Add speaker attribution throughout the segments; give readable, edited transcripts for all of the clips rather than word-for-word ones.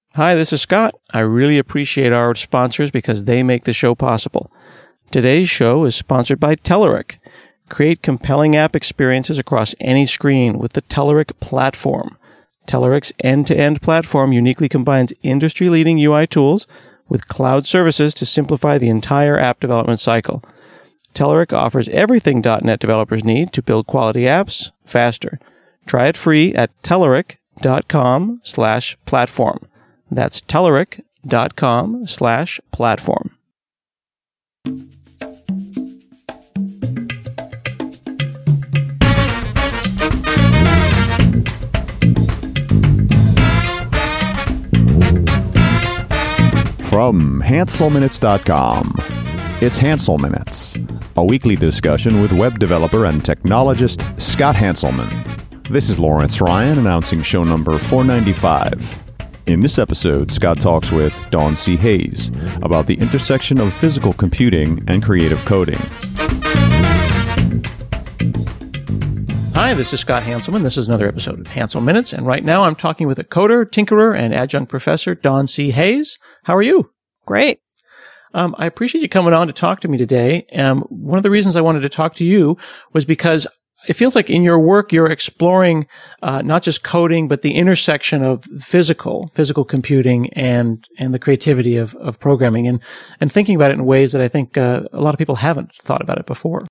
Speaker 1: Hi, this is Scott. I really appreciate our sponsors because they make the show possible. Today's show is sponsored by Telerik. Create compelling app experiences across any screen with the Telerik platform. Telerik's end-to-end platform uniquely combines industry-leading UI tools with cloud services to simplify the entire app development cycle. Telerik offers everything .NET developers need to build quality apps faster. Try it free at telerik.com/platform. That's telerik.com/platform.
Speaker 2: From HanselMinutes.com, it's Hansel Minutes, a weekly discussion with web developer and technologist Scott Hanselman. This is Lawrence Ryan announcing show number 495. In this episode, Scott talks with Dawn C. Hayes about the intersection of physical computing and creative coding.
Speaker 1: Hi, this is Scott Hanselman. This is another episode of Hansel Minutes, and right now I'm talking with a coder, tinkerer, and adjunct professor, Dawn C. Hayes. How are you?
Speaker 3: Great.
Speaker 1: I appreciate you coming on to talk to me today. One of the reasons I wanted to talk to you was because it feels like in your work you're exploring not just coding, but the intersection of physical computing and the creativity of programming, and thinking about it in ways that I think a lot of people haven't thought about it before.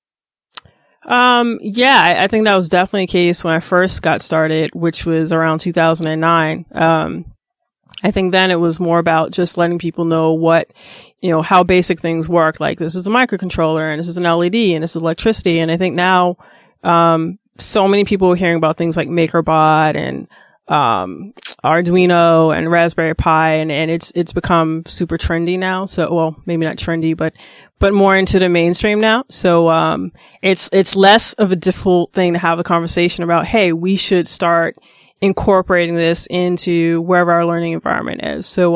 Speaker 3: I think that was definitely a case when I first got started, which was around 2009. I think then it was more about just letting people know how basic things work. Like, this is a microcontroller and this is an LED and this is electricity. And I think now, so many people are hearing about things like MakerBot and, Arduino and Raspberry Pi, and it's become super trendy now. So, well, maybe not trendy, but more into the mainstream now. So, it's less of a difficult thing to have a conversation about, hey, we should start incorporating this into wherever our learning environment is. So,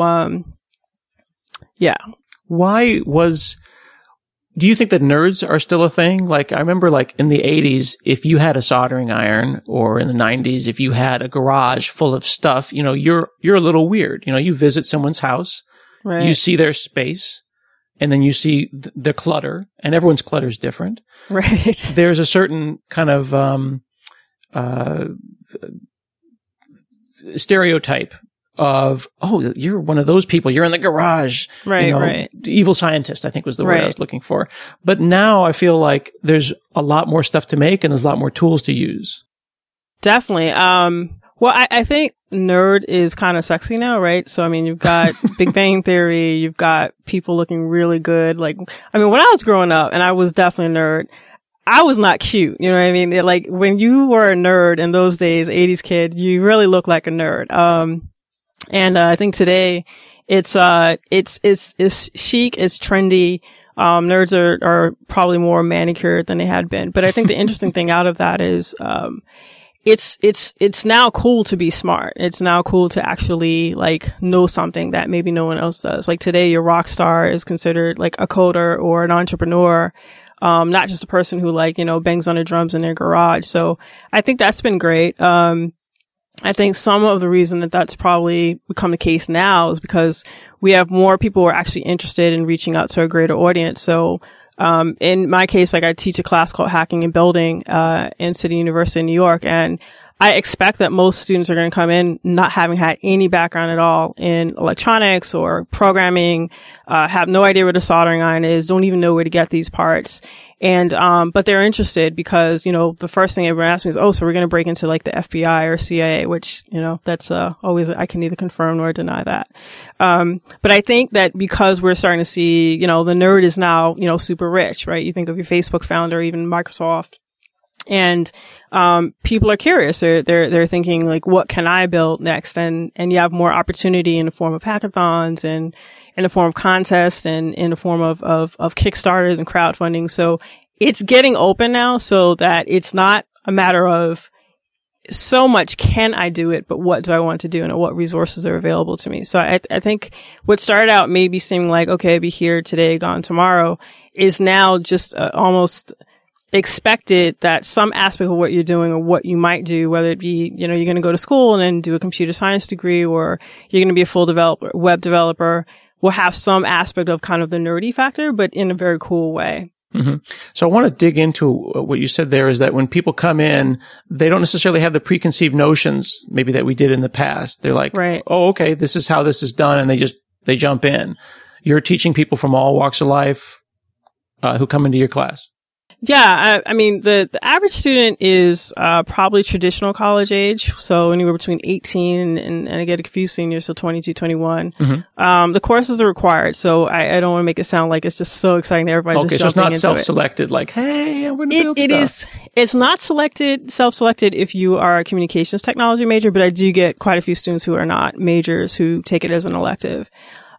Speaker 1: do you think that nerds are still a thing? Like, I remember in the 80s, if you had a soldering iron, or in the 90s, if you had a garage full of stuff, you're a little weird. You visit someone's house,
Speaker 3: right.
Speaker 1: You see their space, and then you see the clutter, and everyone's clutter is different.
Speaker 3: Right.
Speaker 1: There's a certain kind of, stereotype of, oh, you're one of those people. You're in the garage.
Speaker 3: Right, right.
Speaker 1: Evil scientist, I think was the word
Speaker 3: right.
Speaker 1: I was looking for. But now I feel like there's a lot more stuff to make and there's a lot more tools to use.
Speaker 3: Definitely. I think nerd is kind of sexy now, right? So, I mean, you've got Big Bang Theory, you've got people looking really good. When I was growing up, and I was definitely a nerd, I was not cute. You know what I mean? Like, when you were a nerd in those days, 80s kid, you really look like a nerd. And I think today it's chic, it's trendy. Nerds are probably more manicured than they had been. But I think the interesting thing out of that is, it's now cool to be smart. It's now cool to actually know something that maybe no one else does. Like, today, your rock star is considered like a coder or an entrepreneur. Not just a person who bangs on the drums in their garage. So I think that's been great. I think some of the reason that that's probably become the case now is because we have more people who are actually interested in reaching out to a greater audience. So, in my case, I teach a class called Hacking and Building, in City University in New York. And I expect that most students are going to come in not having had any background at all in electronics or programming, have no idea what a soldering iron is, don't even know where to get these parts. And, but they're interested because, the first thing everyone asks me is, oh, so we're going to break into the FBI or CIA, which, that's, always, I can neither confirm nor deny that. But I think that because we're starting to see, the nerd is now, super rich, right? You think of your Facebook founder, even Microsoft. And, people are curious. They're thinking what can I build next? And you have more opportunity in the form of hackathons and in the form of contests and in the form of Kickstarters and crowdfunding. So it's getting open now so that it's not a matter of so much can I do it, but what do I want to do and what resources are available to me? So I think what started out maybe seeming like, okay, be here today, gone tomorrow is now just almost expected that some aspect of what you're doing or what you might do, whether it be, you're going to go to school and then do a computer science degree, or you're going to be a full web developer, will have some aspect of kind of the nerdy factor, but in a very cool way.
Speaker 1: Mm-hmm. So I want to dig into what you said there, is that when people come in, they don't necessarily have the preconceived notions maybe that we did in the past. They're like,
Speaker 3: right.
Speaker 1: Oh, okay, this is how this is done. And they jump in. You're teaching people from all walks of life, who come into your class.
Speaker 3: Yeah. I mean, the average student is, probably traditional college age. So anywhere between 18 and I get a few seniors, so 22, 21. Mm-hmm. The courses are required. So I don't want to make it sound like it's just so exciting that everybody's just jumping into it.
Speaker 1: So it's not self-selected, like, hey, I'm going to build stuff.
Speaker 3: It's not self-selected if you are a communications technology major, but I do get quite a few students who are not majors who take it as an elective.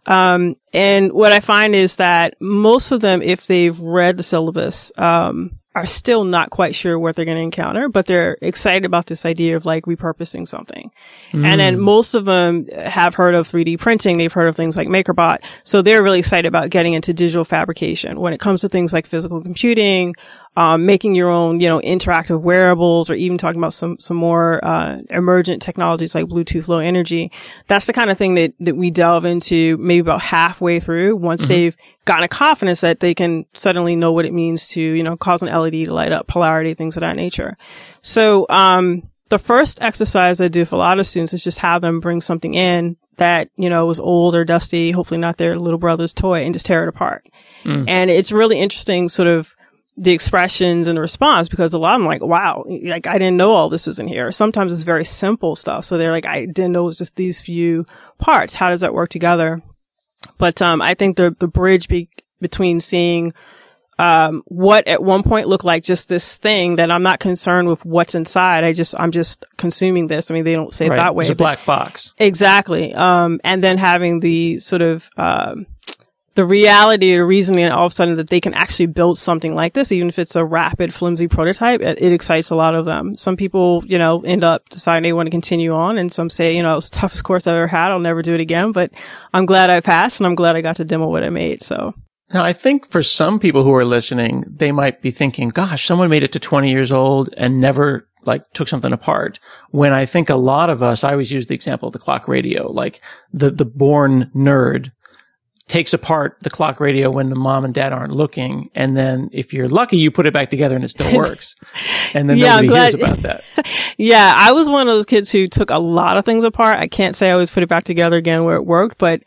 Speaker 3: And what I find is that most of them, if they've read the syllabus, are still not quite sure what they're going to encounter, but they're excited about this idea of like repurposing something. And then most of them have heard of 3D printing. They've heard of things like MakerBot. So they're really excited about getting into digital fabrication. When it comes to things like physical computing, making your own, interactive wearables, or even talking about some more, emergent technologies like Bluetooth Low Energy. That's the kind of thing that we delve into maybe about halfway through, once they've gotten a confidence that they can suddenly know what it means to, cause an LED to light up, polarity, things of that nature. So, the first exercise I do for a lot of students is just have them bring something in that, was old or dusty, hopefully not their little brother's toy, and just tear it apart. And it's really interesting sort of the expressions and the response, because a lot of them are like, wow, like I didn't know all this was in here. Sometimes it's very simple stuff. So they're like, I didn't know it was just these few parts. How does that work together? But, I think the bridge between seeing, what at one point looked like just this thing that I'm not concerned with what's inside. I'm just consuming this. I mean, they don't say it that way.
Speaker 1: It's a black box.
Speaker 3: Exactly. And then having the sort of, the reality or reasoning all of a sudden that they can actually build something like this, even if it's a rapid, flimsy prototype, it excites a lot of them. Some people, end up deciding they want to continue on, and some say, it was the toughest course I've ever had. I'll never do it again, but I'm glad I passed, and I'm glad I got to demo what I made. So.
Speaker 1: Now, I think for some people who are listening, they might be thinking, gosh, someone made it to 20 years old and never took something apart. When I think a lot of us, I always use the example of the clock radio, like the born nerd takes apart the clock radio when the mom and dad aren't looking. And then if you're lucky, you put it back together and it still works. And then nobody hears about that.
Speaker 3: Yeah. I was one of those kids who took a lot of things apart. I can't say I always put it back together again where it worked, but,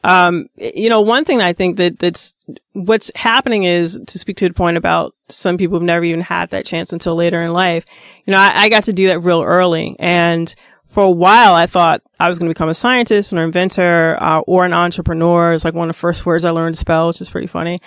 Speaker 3: one thing I think that's what's happening is, to speak to the point about some people have never even had that chance until later in life. I got to do that real early, and for a while, I thought I was going to become a scientist, an inventor, or an entrepreneur. It's like one of the first words I learned to spell, which is pretty funny.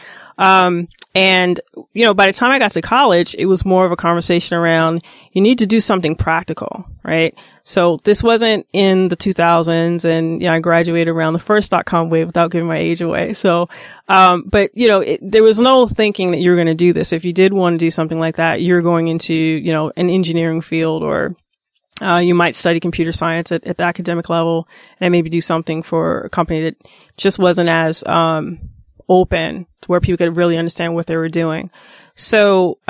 Speaker 3: And, by the time I got to college, it was more of a conversation around, you need to do something practical, right? So this wasn't in the 2000s, and, I graduated around the first .com wave without giving my age away. So, but, there was no thinking that you were going to do this. If you did want to do something like that, you're going into, an engineering field, or you might study computer science at the academic level, and maybe do something for a company that just wasn't as, open to where people could really understand what they were doing. So,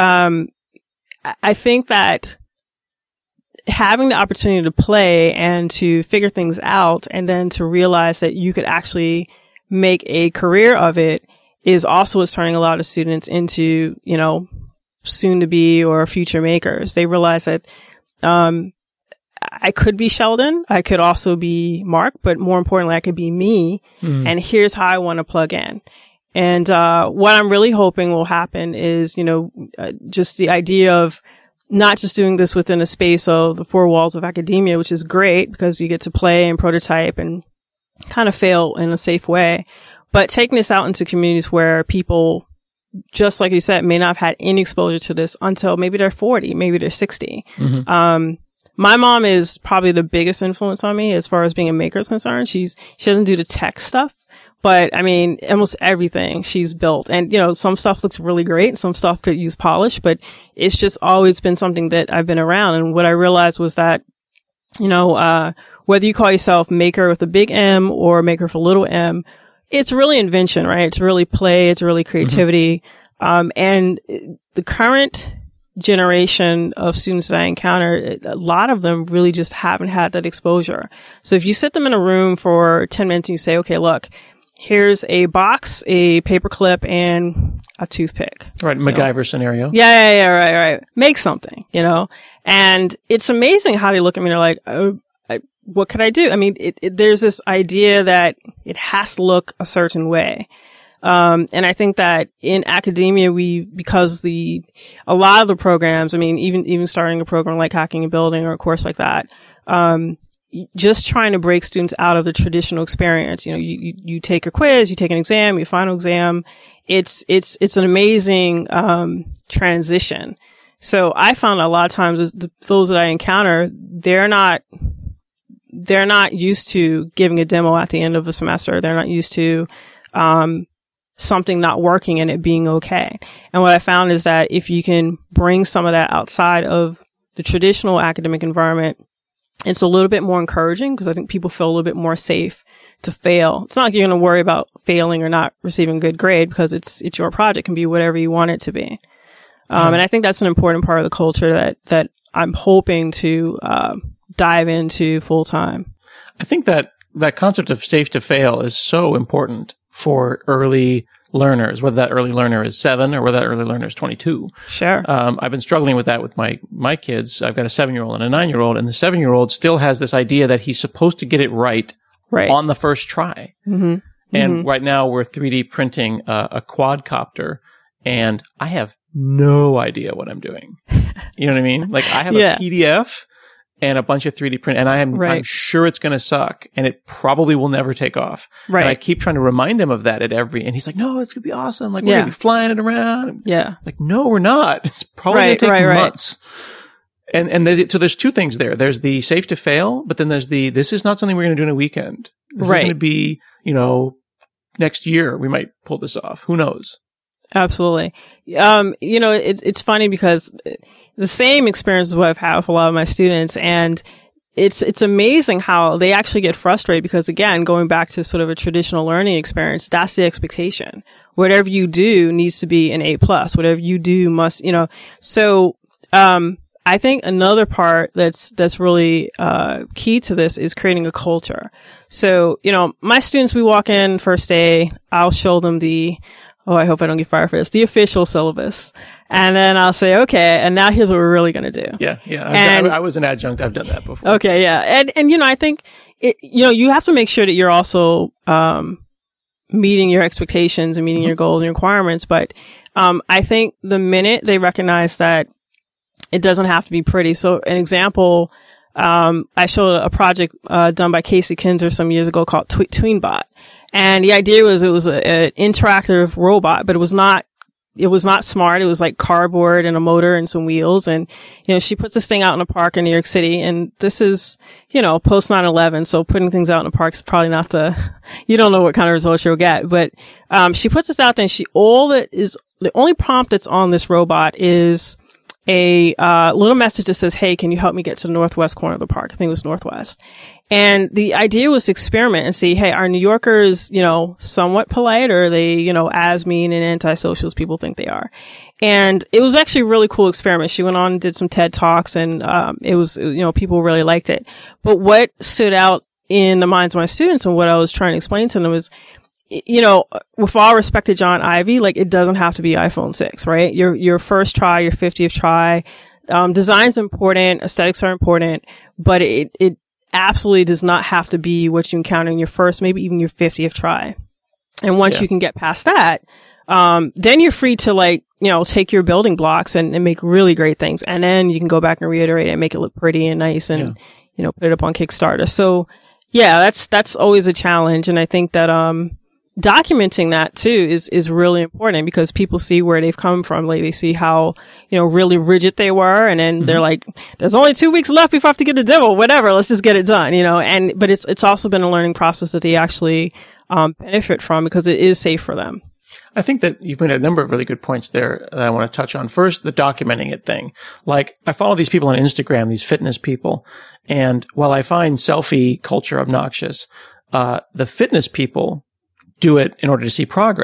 Speaker 3: I think that having the opportunity to play and to figure things out, and then to realize that you could actually make a career of it, is also what's turning a lot of students into, soon to be or future makers. They realize that, I could be Sheldon. I could also be Mark, but more importantly, I could be me. And here's how I want to plug in. And, what I'm really hoping will happen is, just the idea of not just doing this within a space of the four walls of academia, which is great because you get to play and prototype and kind of fail in a safe way, but taking this out into communities where people, just like you said, may not have had any exposure to this until maybe they're 40, maybe they're 60. My mom is probably the biggest influence on me as far as being a maker is concerned. She doesn't do the tech stuff, but I mean, almost everything she's built. And, some stuff looks really great. Some stuff could use polish, but it's just always been something that I've been around. And what I realized was that, whether you call yourself maker with a big M or maker with a little m, it's really invention, right? It's really play. It's really creativity. And the current generation of students that I encounter, a lot of them really just haven't had that exposure. So if you sit them in a room for 10 minutes and you say, okay, look, here's a box, a paper clip, and a toothpick.
Speaker 1: Right, MacGyver scenario.
Speaker 3: Yeah, right. Make something, And it's amazing how they look at me and they're like, oh, what could I do? I mean, there's this idea that it has to look a certain way. And I think that in academia, because a lot of the programs, I mean, even starting a program like Hacking a Building or a course like that, just trying to break students out of the traditional experience. You take a quiz, you take an exam, your final exam. It's an amazing, transition. So I found a lot of times those that I encounter, they're not used to giving a demo at the end of a semester. They're not used to, something not working and it being okay. And what I found is that if you can bring some of that outside of the traditional academic environment, it's a little bit more encouraging because I think people feel a little bit more safe to fail. It's not like you're going to worry about failing or not receiving a good grade because it's your project. It can be whatever you want it to be. And I think that's an important part of the culture that I'm hoping to dive into full time.
Speaker 1: I think that concept of safe to fail is so important for early learners, whether that early learner is 7 or whether that early learner is 22.
Speaker 3: Sure.
Speaker 1: I've been struggling with that with my kids. I've got a 7-year-old and a 9-year-old, and the 7-year-old still has this idea that he's supposed to get it right on the first try. Mm-hmm. And right now we're 3D printing a quadcopter, and I have no idea what I'm doing. You know what I mean? Like I have a PDF and a bunch of 3D print, and I'm sure it's going to suck, and it probably will never take off. Right. And I keep trying to remind him of that and he's like, no, it's going to be awesome. Like, we're going to be flying it around. Yeah. Like, no, we're not. It's probably going to take months. So there's two things there. There's the safe to fail, but then there's this is not something we're going to do in a weekend. This is going to be, next year we might pull this off. Who knows?
Speaker 3: Absolutely. It's funny because the same experience is what I've had with a lot of my students, and it's amazing how they actually get frustrated because, again, going back to sort of a traditional learning experience, that's the expectation. Whatever you do needs to be an A+. Whatever you do must, So, I think another part that's really key to this is creating a culture. So, my students, we walk in first day, I'll show them I hope I don't get fired for this, the official syllabus. And then I'll say, okay, and now here's what we're really going to do.
Speaker 1: Yeah. I was an adjunct. I've done that before.
Speaker 3: Okay. Yeah. And I think you have to make sure that you're also, meeting your expectations and meeting your goals and requirements. But, I think the minute they recognize that it doesn't have to be pretty. So an example, I showed a project, done by Casey Kinzer some years ago called Tweenbot. And the idea was it was an interactive robot, but it was not smart. It was like cardboard and a motor and some wheels. And, she puts this thing out in a park in New York City. And this is, post 9/11. So putting things out in a park is probably not you don't know what kind of results you'll get. But, she puts this out there and the only prompt that's on this robot is a little message that says, hey, can you help me get to the northwest corner of the park? I think it was northwest. And the idea was to experiment and see, hey, are New Yorkers, somewhat polite, or are they, as mean and antisocial as people think they are? And it was actually a really cool experiment. She went on and did some TED Talks, and it was, people really liked it. But what stood out in the minds of my students and what I was trying to explain to them is, with all respect to John Ivey, like, it doesn't have to be iPhone 6, right? Your first try, your 50th try, design's important, aesthetics are important, but it absolutely does not have to be what you encounter in your first, maybe even your 50th try. And once you can get past that, then you're free to take your building blocks and make really great things. And then you can go back and reiterate it and make it look pretty and nice and, put it up on Kickstarter. So yeah, that's always a challenge. And I think that, documenting that too is really important because people see where they've come from. Like, they see how, really rigid they were. And then they're like, there's only 2 weeks left before I have to get a demo, whatever. Let's just get it done, but it's also been a learning process that they actually, benefit from because it is safe for them.
Speaker 1: I think that you've made a number of really good points there that I want to touch on. First, the documenting it thing. Like, I follow these people on Instagram, these fitness people. And while I find selfie culture obnoxious, the fitness people do it in order to see progress.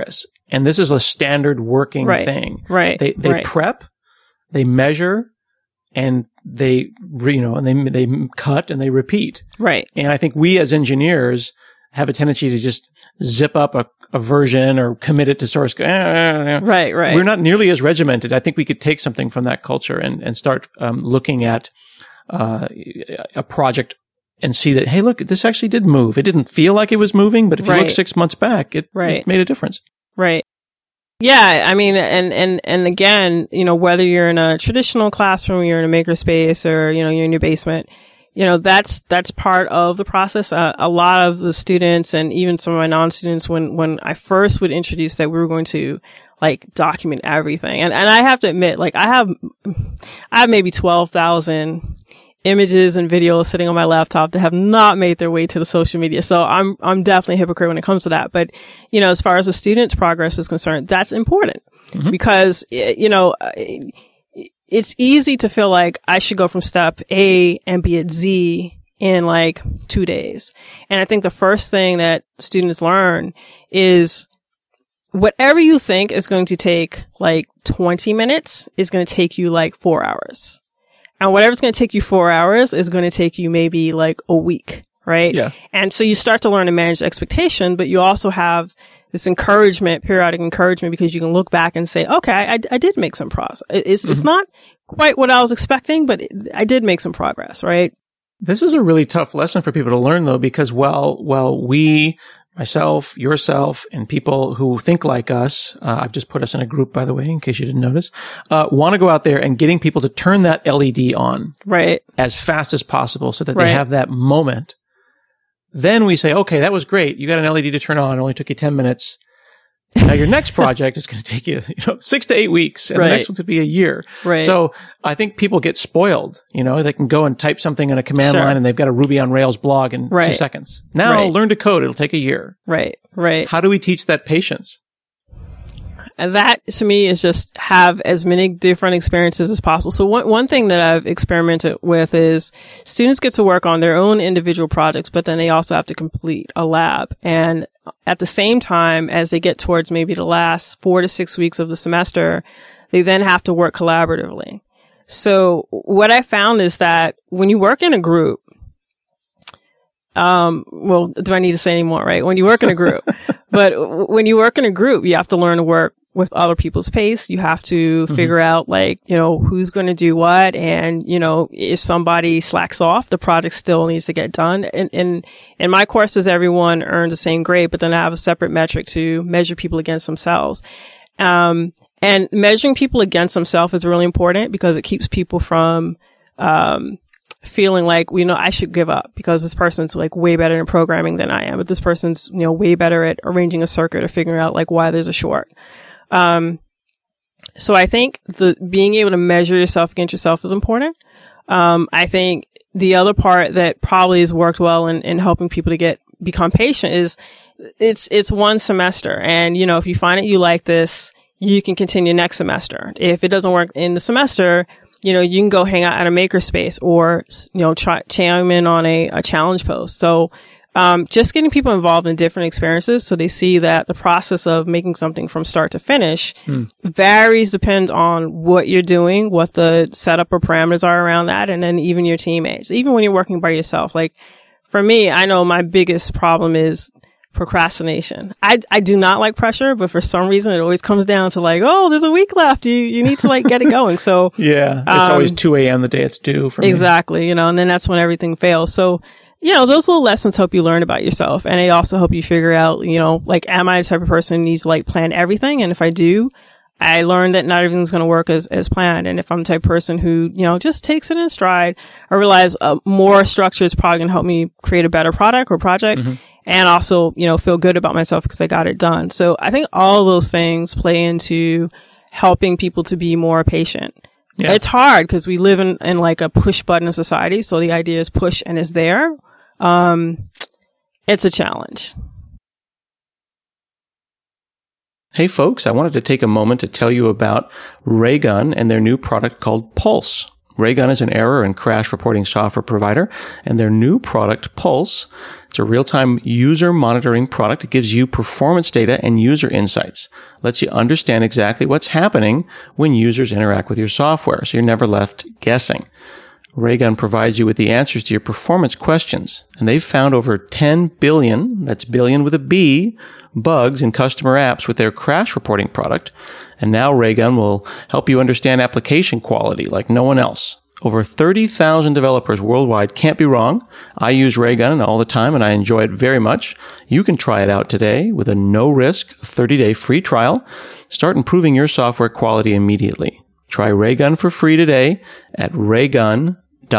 Speaker 1: And this is a standard working thing.
Speaker 3: Right.
Speaker 1: They prep, they measure, and they cut and they repeat.
Speaker 3: Right.
Speaker 1: And I think we as engineers have a tendency to just zip up a version or commit it to source code.
Speaker 3: Right.
Speaker 1: We're not nearly as regimented. I think we could take something from that culture and start looking at a project and see that, hey, look, this actually did move. It didn't feel like it was moving, but if you look 6 months back, it made a difference.
Speaker 3: Right. Yeah, I mean, and again, whether you're in a traditional classroom, you're in a makerspace, or, you're in your basement, that's part of the process. A lot of the students and even some of my non-students, when I first would introduce that we were going to document everything. And I have to admit, I have maybe 12,000 images and videos sitting on my laptop that have not made their way to the social media. So I'm definitely a hypocrite when it comes to that. But, as far as the student's progress is concerned, that's important because, it's easy to feel like I should go from step A and be at Z in 2 days. And I think the first thing that students learn is whatever you think is going to take 20 minutes is going to take you 4 hours. And whatever's going to take you 4 hours is going to take you maybe a week, right?
Speaker 1: Yeah.
Speaker 3: And so you start to learn to manage expectation, but you also have this periodic encouragement, because you can look back and say, okay, I did make some progress. It's not quite what I was expecting, but I did make some progress, right?
Speaker 1: This is a really tough lesson for people to learn, though, because we, myself, yourself, and people who think like us, I've just put us in a group, by the way, in case you didn't notice, want to go out there and getting people to turn that LED on as fast as possible so that they have that moment. Then we say, okay, that was great. You got an LED to turn on. It only took you 10 minutes. Now your next project is going to take you, 6 to 8 weeks, and the next one's going to be a year.
Speaker 3: Right.
Speaker 1: So I think people get spoiled. They can go and type something in a command line, and they've got a Ruby on Rails blog in 2 seconds. Now learn to code. It'll take a year.
Speaker 3: Right.
Speaker 1: How do we teach that patience?
Speaker 3: And that, to me, is just have as many different experiences as possible. So one thing that I've experimented with is students get to work on their own individual projects, but then they also have to complete a lab. And at the same time, as they get towards maybe the last 4 to 6 weeks of the semester, they then have to work collaboratively. So what I found is that when you work in a group, well, do I need to say any more, right? When you work in a group, but when you work in a group, you have to learn to work with other people's pace. You have to figure out who's going to do what. And, if somebody slacks off, the project still needs to get done. And in my courses, everyone earns the same grade, but then I have a separate metric to measure people against themselves. And measuring people against themselves is really important because it keeps people from, feeling I should give up because this person's way better in programming than I am, but this person's, way better at arranging a circuit or figuring out why there's a short. So I think being able to measure yourself against yourself is important. I think the other part that probably has worked well in helping people to become patient is it's one semester. And, if you find that you like this, you can continue next semester. If it doesn't work in the semester, you can go hang out at a makerspace or, chime in on a challenge post. So, just getting people involved in different experiences so they see that the process of making something from start to finish varies, depends on what you're doing, what the setup or parameters are around that, and then even your teammates. Even when you're working by yourself. For me, I know my biggest problem is procrastination. I do not like pressure, but for some reason it always comes down to oh, there's a week left. You need to get it going. So
Speaker 1: yeah, it's always 2 a.m. the day it's due for me.
Speaker 3: Exactly. And then that's when everything fails. So, those little lessons help you learn about yourself, and they also help you figure out, am I the type of person who needs to plan everything? And if I do, I learned that not everything's going to work as planned. And if I'm the type of person who, just takes it in stride, I realize more structure is probably going to help me create a better product or project. And also, feel good about myself because I got it done. So I think all those things play into helping people to be more patient. Yeah. It's hard because we live in a push button society. So the idea is push and it's there. It's a challenge.
Speaker 1: Hey folks, I wanted to take a moment to tell you about Raygun and their new product called Pulse. Raygun is an error and crash reporting software provider, and their new product, Pulse, it's a real-time user monitoring product. It gives you performance data and user insights. Lets you understand exactly what's happening when users interact with your software, so you're never left guessing. Raygun provides you with the answers to your performance questions, and they've found over 10 billion, that's billion with a B, bugs in customer apps with their crash reporting product. And now Raygun will help you understand application quality like no one else. Over 30,000 developers worldwide can't be wrong. I use Raygun all the time, and I enjoy it very much. You can try it out today with a no-risk 30-day free trial. Start improving your software quality immediately. Try Raygun for free today at raygun.io.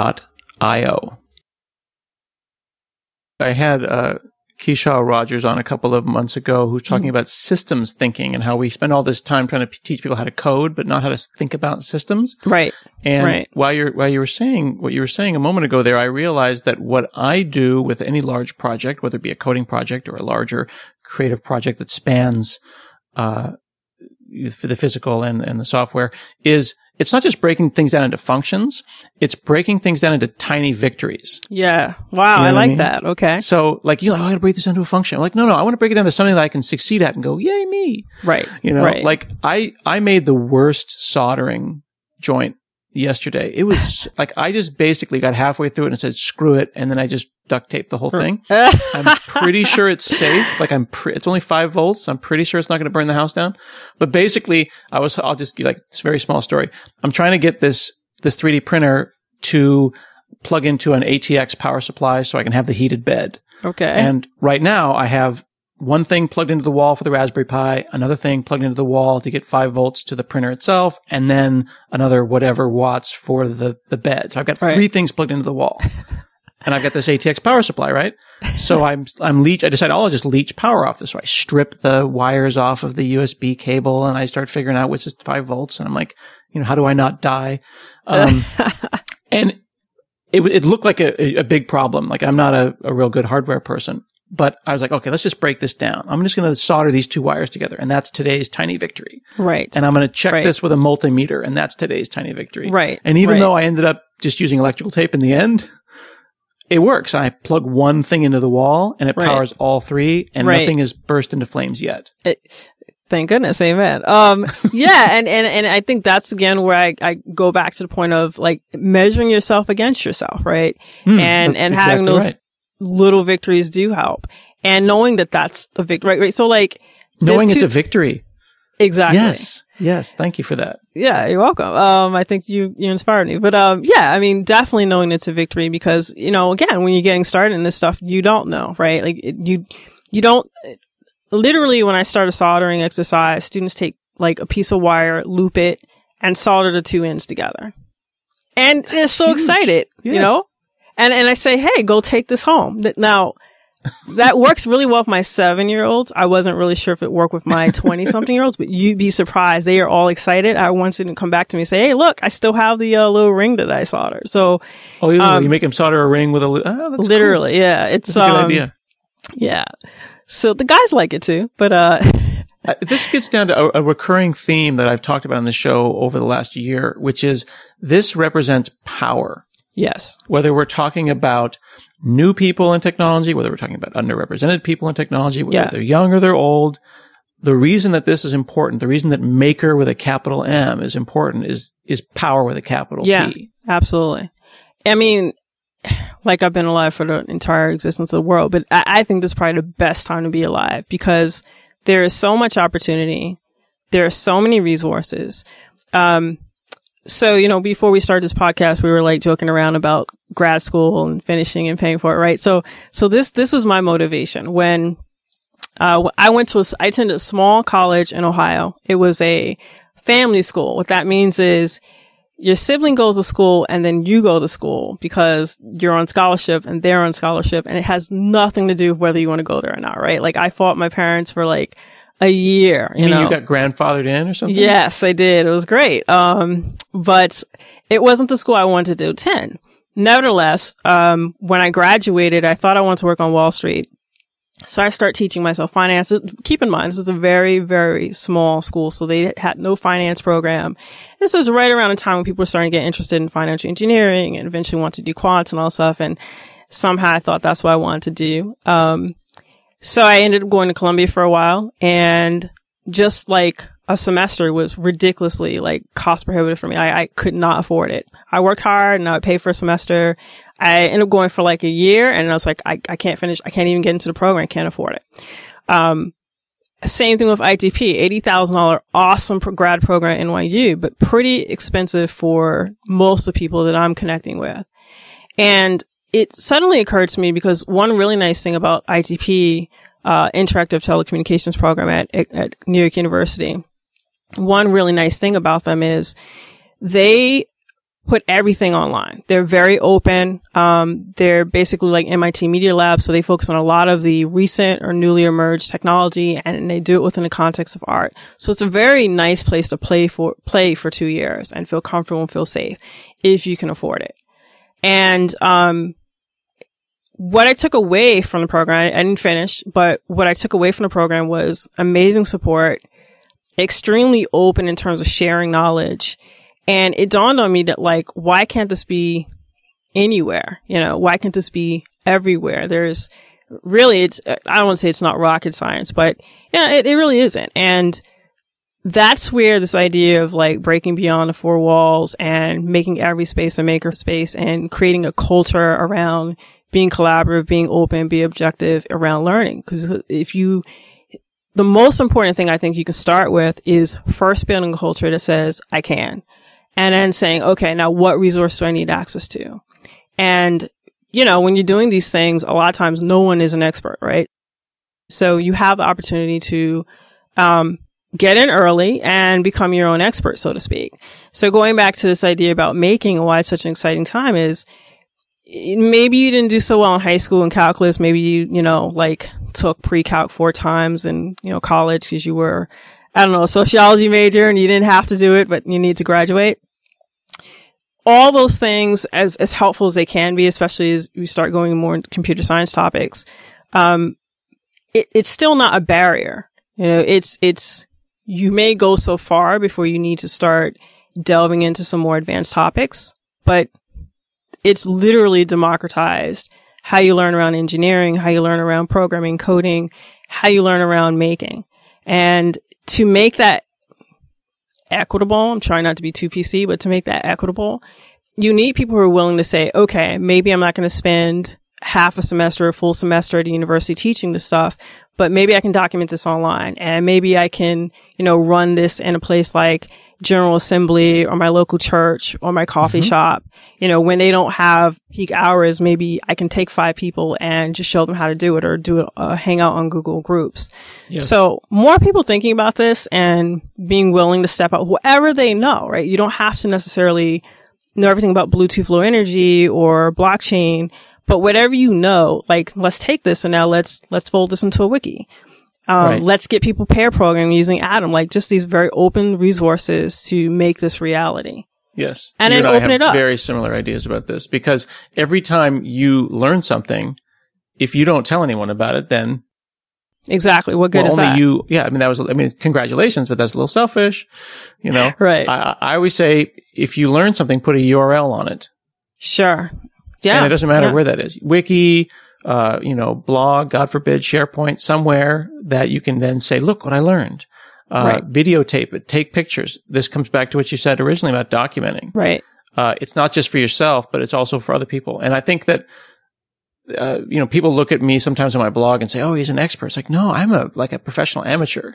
Speaker 1: I had Keisha Rogers on a couple of months ago who's talking about systems thinking and how we spend all this time trying to teach people how to code, but not how to think about systems.
Speaker 3: Right.
Speaker 1: And while you were saying what you were saying a moment ago there, I realized that what I do with any large project, whether it be a coding project or a larger creative project that spans the physical and the software, is it's not just breaking things down into functions, it's breaking things down into tiny victories.
Speaker 3: Yeah. Wow. I like that. Okay.
Speaker 1: So like, I got to break this into a function. I'm like, no, I want to break it down to something that I can succeed at and go, yay me.
Speaker 3: Right.
Speaker 1: Like I made the worst soldering joint yesterday. It was like, I just basically got halfway through it and said, screw it. And then I just duct taped the whole thing. I'm pretty sure it's safe. Like it's only 5 volts. I'm pretty sure it's not going to burn the house down. But basically I'll just give it's a very small story. I'm trying to get this 3D printer to plug into an ATX power supply so I can have the heated bed.
Speaker 3: Okay.
Speaker 1: And right now I have one thing plugged into the wall for the Raspberry Pi, another thing plugged into the wall to get 5 volts to the printer itself, and then another whatever watts for the bed. So I've got 3 things plugged into the wall. And I've got this ATX power supply, right? So I decided I'll just leech power off this. So I strip the wires off of the USB cable and I start figuring out which is 5 volts. And I'm like, how do I not die? And it looked like a big problem. Like I'm not a real good hardware person. But I was like, okay, let's just break this down. I'm just going to solder these 2 wires together. And that's today's tiny victory.
Speaker 3: Right.
Speaker 1: And I'm going to check this with a multimeter. And that's today's tiny victory.
Speaker 3: Right.
Speaker 1: And even though I ended up just using electrical tape in the end, it works. I plug one thing into the wall and it powers all 3 and nothing has burst into flames yet.
Speaker 3: Thank goodness. Amen. Yeah. And I think that's again where I go back to the point of like measuring yourself against yourself. Right. And having those little victories do help, and knowing that that's a victory, right? So like
Speaker 1: knowing it's a victory.
Speaker 3: Exactly.
Speaker 1: Yes. Thank you for that.
Speaker 3: Yeah, you're welcome. I think you inspired me, but yeah, I mean, definitely knowing it's a victory because, again, when you're getting started in this stuff, you don't know, right? Like you don't literally, when I start a soldering exercise, students take like a piece of wire, loop it, and solder the 2 ends together. And they're so excited, And I say, hey, go take this home. Now, that works really well with my 7-year-olds. I wasn't really sure if it worked with my 20-something-year-olds, but you'd be surprised. They are all excited. I want them to come back to me and say, hey, look, I still have the little ring that I soldered. So,
Speaker 1: you make them solder a ring with a that's
Speaker 3: literally, cool. Yeah, it's
Speaker 1: a good idea.
Speaker 3: Yeah. So the guys like it too, but
Speaker 1: this gets down to a recurring theme that I've talked about on the show over the last year, which is this represents power.
Speaker 3: Yes.
Speaker 1: Whether we're talking about new people in technology, whether we're talking about underrepresented people in technology, whether they're young or they're old, the reason that this is important, the reason that maker with a capital M is important is power with a capital P.
Speaker 3: Yeah, absolutely. I mean, like I've been alive for the entire existence of the world, but I think this is probably the best time to be alive because there is so much opportunity. There are so many resources. So, before we started this podcast, we were like joking around about grad school and finishing and paying for it, right? So this was my motivation when, I attended a small college in Ohio. It was a family school. What that means is your sibling goes to school and then you go to school because you're on scholarship and they're on scholarship, and it has nothing to do with whether you want to go there or not, right? Like I fought my parents for like a year.
Speaker 1: You mean you got grandfathered in or something?
Speaker 3: Yes, I did. It was great. But it wasn't the school I wanted to attend. Nevertheless, when I graduated, I thought I wanted to work on Wall Street. So I start teaching myself finance. Keep in mind, this is a very, very small school, so they had no finance program. This was right around the time when people were starting to get interested in financial engineering and eventually want to do quants and all stuff. And somehow I thought that's what I wanted to do. So I ended up going to Columbia for a while, and just like a semester was ridiculously like cost prohibitive for me. I could not afford it. I worked hard and I would pay for a semester. I ended up going for like a year, and I was like, I can't finish. I can't even get into the program. I can't afford it. Same thing with ITP, $80,000 awesome grad program at NYU, but pretty expensive for most of the people that I'm connecting with. And it suddenly occurred to me, because one really nice thing about ITP, interactive telecommunications program at New York University, one really nice thing about them is they put everything online. They're very open. They're basically like MIT Media Lab. So they focus on a lot of the recent or newly emerged technology, and they do it within the context of art. So it's a very nice place to play for 2 years and feel comfortable and feel safe if you can afford it. And, what I took away from the program, I didn't finish, but what I took away from the program was amazing support, extremely open in terms of sharing knowledge. And it dawned on me that, like, why can't this be anywhere? You know, why can't this be everywhere? There's really, I don't want to say it's not rocket science, but yeah, it really isn't. And that's where this idea of like breaking beyond the four walls and making every space a maker space and creating a culture around being collaborative, being open, be objective around learning. Because the most important thing I think you can start with is first building a culture that says, I can. And then saying, okay, now what resource do I need access to? And, you know, when you're doing these things, a lot of times no one is an expert, right? So you have the opportunity to, get in early and become your own expert, so to speak. So going back to this idea about making and why it's such an exciting time is, maybe you didn't do so well in high school in calculus. Maybe you know, like took pre-calc 4 times in, you know, college because you were, I don't know, a sociology major and you didn't have to do it, but you need to graduate. All those things, as helpful as they can be, especially as we start going more into computer science topics, it's still not a barrier. You know, you may go so far before you need to start delving into some more advanced topics, but it's literally democratized how you learn around engineering, how you learn around programming, coding, how you learn around making. And to make that equitable, I'm trying not to be too PC, but to make that equitable, you need people who are willing to say, okay, maybe I'm not going to spend half a semester, a full semester at a university teaching this stuff, but maybe I can document this online, and maybe I can, you know, run this in a place like General Assembly or my local church or my coffee shop. You know, when they don't have peak hours, maybe I can take 5 people and just show them how to do it, or do a hangout on Google Groups. Yes. So more people thinking about this and being willing to step out, whatever they know, right? You don't have to necessarily know everything about Bluetooth Low Energy or blockchain, but whatever you know, like, let's take this and now let's fold this into a wiki. Right. Let's get people pair programming using Atom, like just these very open resources to make this reality.
Speaker 1: Yes.
Speaker 3: And then open it up.
Speaker 1: Very similar ideas about this, because every time you learn something, if you don't tell anyone about it, then
Speaker 3: exactly. What good is that?
Speaker 1: Congratulations, but that's a little selfish, you know?
Speaker 3: Right.
Speaker 1: I always say, if you learn something, put a URL on it.
Speaker 3: Sure. Yeah.
Speaker 1: And it doesn't matter where that is. Wiki, blog, God forbid, SharePoint, somewhere that you can then say, look what I learned.
Speaker 3: Right.
Speaker 1: Videotape it, take pictures. This comes back to what you said originally about documenting.
Speaker 3: Right.
Speaker 1: It's not just for yourself, but it's also for other people. And I think that, people look at me sometimes on my blog and say, oh, he's an expert. It's like, no, I'm a professional amateur.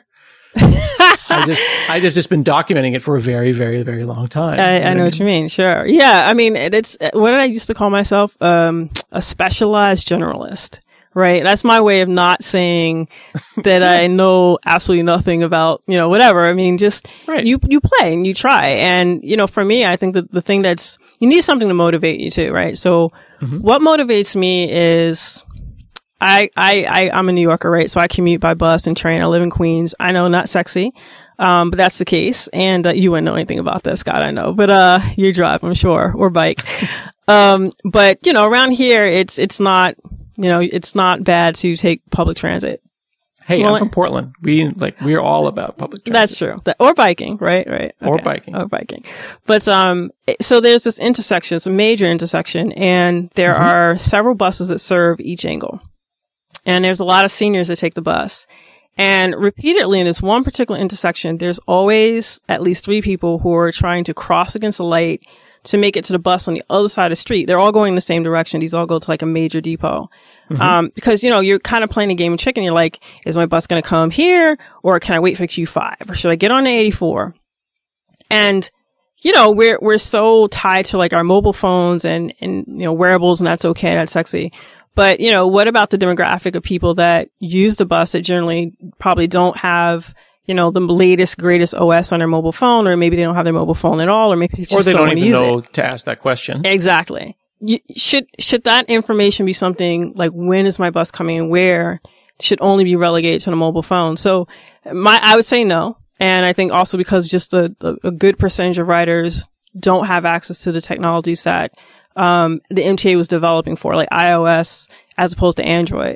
Speaker 1: I just been documenting it for a very, very, very long time.
Speaker 3: I know what you mean. Sure. Yeah. I mean, it's what did I used to call myself? A specialized generalist, right? That's my way of not saying that I know absolutely nothing about, whatever. I mean, just right. You play and you try. And, for me, I think that the thing you need something to motivate you too, right? So what motivates me is, I'm a New Yorker, right? So I commute by bus and train. I live in Queens. I know, not sexy. But that's the case. And, you wouldn't know anything about this, God, I know. But, you drive, I'm sure, or bike. But, around here, it's not, it's not bad to take public transit.
Speaker 1: Hey, I'm from Portland. We're all about public transit.
Speaker 3: That's true. Or biking, right? Okay. Or biking. But, so there's this intersection, it's a major intersection, and there are several buses that serve each angle. And there's a lot of seniors that take the bus. And repeatedly in this one particular intersection, there's always at least 3 people who are trying to cross against the light to make it to the bus on the other side of the street. They're all going in the same direction. These all go to like a major depot. Because, you're kind of playing a game of chicken. You're like, is my bus going to come here, or can I wait for Q5, or should I get on the 84? And, we're so tied to like our mobile phones and wearables, and that's okay. That's sexy. But, what about the demographic of people that use the bus that generally probably don't have, the latest, greatest OS on their mobile phone, or maybe they don't have their mobile phone at all, or maybe they just don't even know
Speaker 1: to ask that question.
Speaker 3: Exactly. Should that information be something like, when is my bus coming and where, should only be relegated to the mobile phone? So I would say no. And I think also because just a good percentage of riders don't have access to the technologies that the MTA was developing for, like iOS as opposed to Android.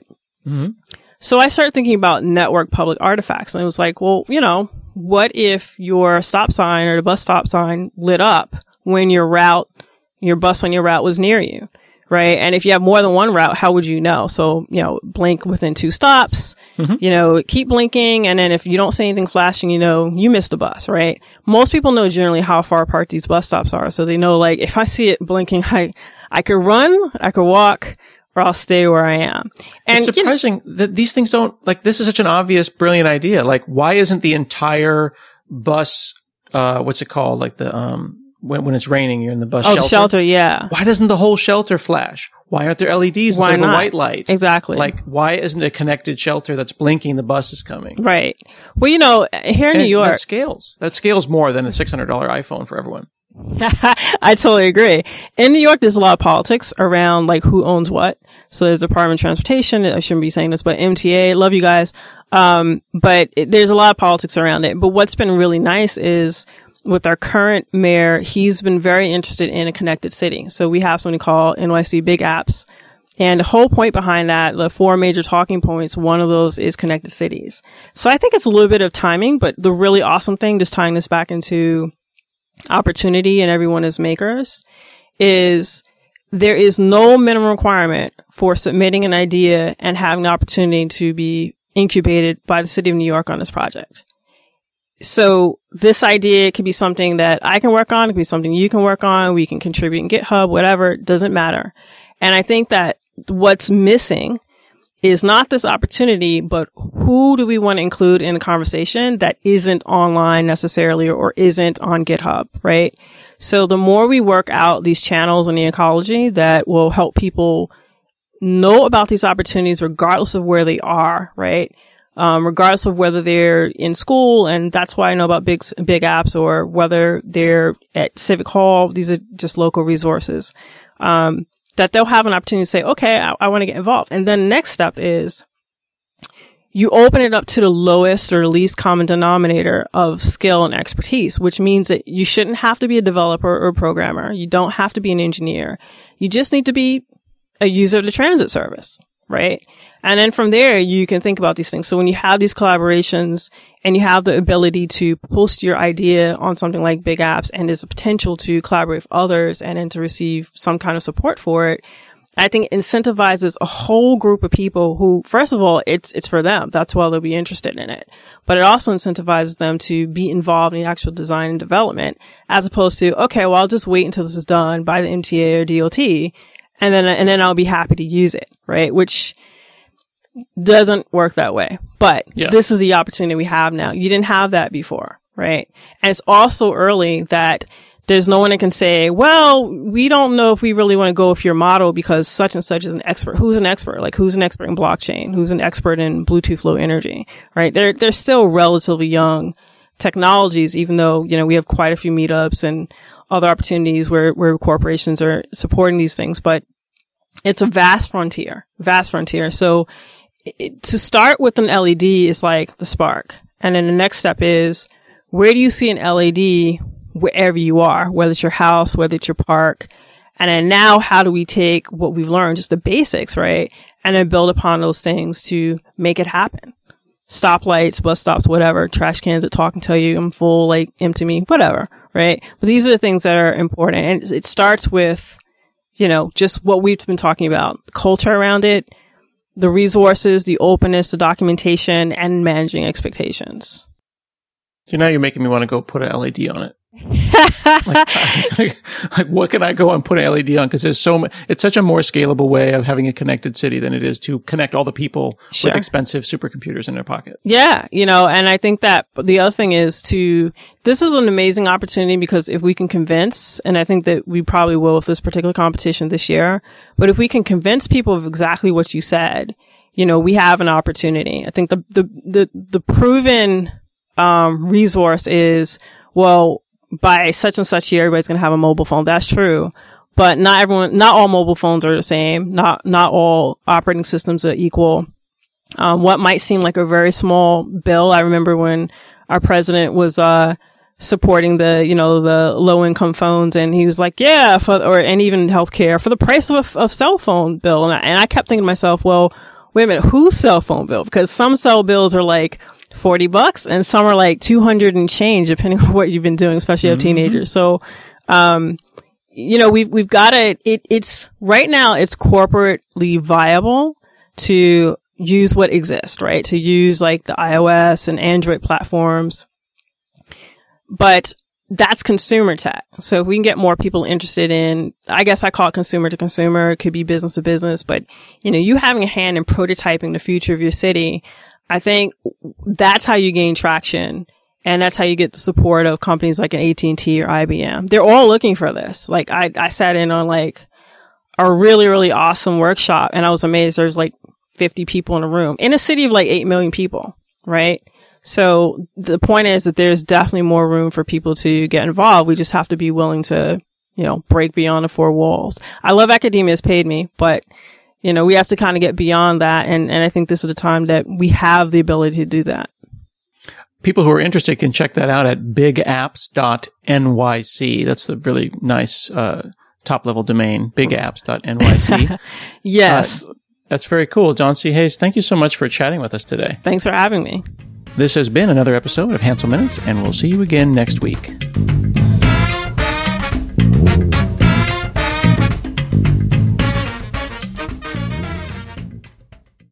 Speaker 3: So I started thinking about network public artifacts, and it was like, well, what if your stop sign or the bus stop sign lit up when your bus on your route was near you, right? And if you have more than one route, how would you know? So, blink within 2 stops, keep blinking. And then if you don't see anything flashing, you missed the bus, right? Most people know generally how far apart these bus stops are. So they know, like, if I see it blinking, I could run, I could walk, or I'll stay where I am. And
Speaker 1: it's surprising that these things don't, like, this is such an obvious, brilliant idea. Like, why isn't the entire bus, what's it called? Like the, when it's raining, you're in the bus shelter.
Speaker 3: The shelter, yeah.
Speaker 1: Why doesn't the whole shelter flash? Why aren't there LEDs instead of a white light?
Speaker 3: Exactly.
Speaker 1: Like, why isn't it a connected shelter that's blinking the bus is coming?
Speaker 3: Right. Well, here in New York.
Speaker 1: That scales more than a $600 iPhone for everyone.
Speaker 3: I totally agree. In New York, there's a lot of politics around like who owns what. So there's Department of Transportation. I shouldn't be saying this, but MTA, love you guys. But there's a lot of politics around it. But what's been really nice is with our current mayor, he's been very interested in a connected city. So we have something called NYC Big Apps. And the whole point behind that, the 4 major talking points, one of those is connected cities. So I think it's a little bit of timing, but the really awesome thing, just tying this back into opportunity and everyone is makers, is there is no minimum requirement for submitting an idea and having the opportunity to be incubated by the city of New York on this project. So this idea could be something that I can work on. It could be something you can work on. We can contribute in GitHub, whatever. It doesn't matter. And I think that what's missing is not this opportunity, but who do we want to include in the conversation that isn't online necessarily or isn't on GitHub, right? So the more we work out these channels in the ecology that will help people know about these opportunities regardless of where they are, right? Regardless of whether they're in school, and that's why I know about big apps, or whether they're at Civic Hall. These are just local resources. That they'll have an opportunity to say, okay, I want to get involved. And then the next step is you open it up to the lowest or least common denominator of skill and expertise, which means that you shouldn't have to be a developer or a programmer. You don't have to be an engineer. You just need to be a user of the transit service, right? And then from there, you can think about these things. So when you have these collaborations and you have the ability to post your idea on something like Big Apps, and there's a potential to collaborate with others and then to receive some kind of support for it, I think it incentivizes a whole group of people who, first of all, it's for them. That's why they'll be interested in it. But it also incentivizes them to be involved in the actual design and development, as opposed to, okay, well, I'll just wait until this is done by the MTA or DOT, and then I'll be happy to use it, right? Which doesn't work that way. But This is the opportunity we have now. You didn't have that before, right? And it's also early that there's no one that can say, well, we don't know if we really want to go with your model because such and such is an expert. Who's an expert? Like, who's an expert in blockchain? Who's an expert in Bluetooth Low Energy, right? They're still relatively young technologies, even though, we have quite a few meetups and other opportunities where corporations are supporting these things. But it's a vast frontier. So to start with an LED is like the spark. And then the next step is, where do you see an LED wherever you are, whether it's your house, whether it's your park? And then now how do we take what we've learned, just the basics, right? And then build upon those things to make it happen. Stoplights, bus stops, whatever, trash cans that talk and tell you I'm full, like empty me, whatever, right? But these are the things that are important. And it starts with, you know, just what we've been talking about, culture around it, the resources, the openness, the documentation, and managing expectations.
Speaker 1: So now you're making me want to go put an LED on it. like what can I go and put an LED on? Because there's it's such a more scalable way of having a connected city than it is to connect all the people with expensive supercomputers in their pocket.
Speaker 3: Yeah, you know, and I think that the other thing is this is an amazing opportunity because if we can convince, and I think that we probably will with this particular competition this year, but if we can convince people of exactly what you said, you know, we have an opportunity. I think the proven resource is, well, by such and such year, everybody's going to have a mobile phone. That's true. But not all mobile phones are the same. Not all operating systems are equal. What might seem like a very small bill. I remember when our president was, supporting the low income phones, and he was like, yeah, and even healthcare for the price of a cell phone bill. And I kept thinking to myself, well, wait a minute, whose cell phone bill? Because some cell bills are like $40 and some are like 200 and change, depending on what you've been doing, especially if teenagers. So, you know, we've got it's right now it's corporately viable to use what exists, right? To use like the iOS and Android platforms, but that's consumer tech. So if we can get more people interested in, I guess I call it consumer to consumer. It could be business to business, but you know, you having a hand in prototyping the future of your city, I think that's how you gain traction. And that's how you get the support of companies like an AT&T or IBM. They're all looking for this. Like I sat in on like a really, really awesome workshop and I was amazed. There's like 50 people in a room in a city of like 8 million people, right? So the point is that there's definitely more room for people to get involved. We just have to be willing to, you know, break beyond the four walls. I love academia has paid me, but you know, we have to kind of get beyond that. And I think this is the time that we have the ability to do that.
Speaker 1: People who are interested can check that out at bigapps.nyc. That's the really nice, top level domain, bigapps.nyc.
Speaker 3: Yes.
Speaker 1: That's very cool. John C. Hayes, thank you so much for chatting with us today.
Speaker 3: Thanks for having me.
Speaker 1: This has been another episode of Hansel Minutes, and we'll see you again next week.